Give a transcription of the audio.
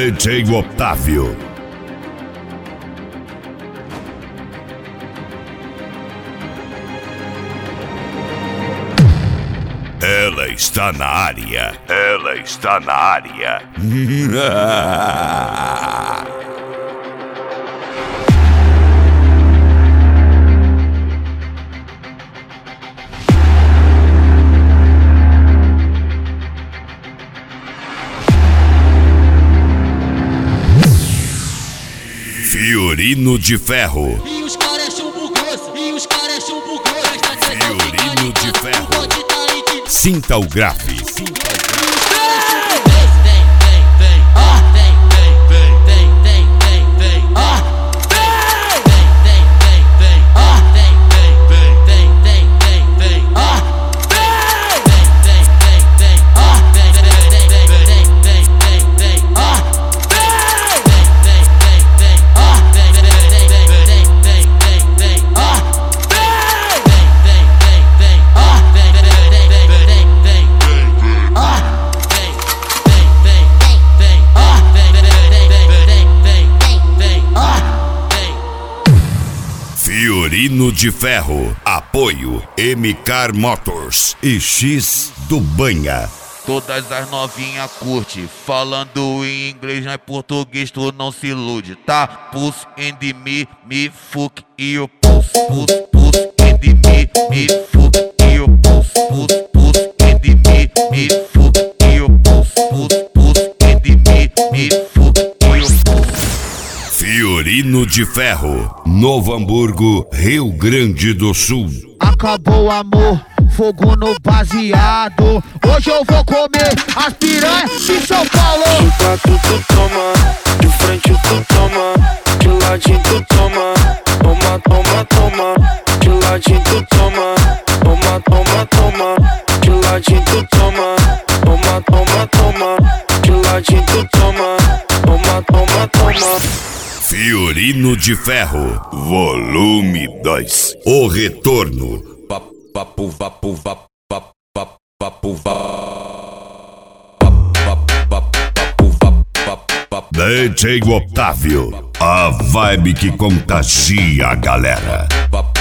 DJ Otávio. Ela está na área. Ela está na área. Fiorino de Ferro. E os caras é chumbo grosso, e os caras é chumbo grosso. Fiorino de Ferro. Sinta o grave. Fiorino de Ferro. Apoio MK Motors e X do Banha. Todas as novinhas curte, falando em inglês, não é português, tu não se ilude, tá? Puss and me fuck e eu puss and me fuck e eu puss and me fuck e eu puss and me fuck e eu puss. Fiorino de Ferro, Novo Hamburgo, Rio Grande do Sul. Acabou o amor, fogo no baseado. Hoje eu vou comer as piranhas de São Paulo. De quatro tu toma, de frente tu toma, de ladinho tu toma. Toma, toma, toma, de ladinho tu toma. Toma, toma, toma, de ladinho tu toma. Toma, toma, toma, de ladinho tu toma. Toma, toma, toma. Fiorino de Ferro, volume 2. O retorno. DJ Otávio, a vibe que contagia a galera.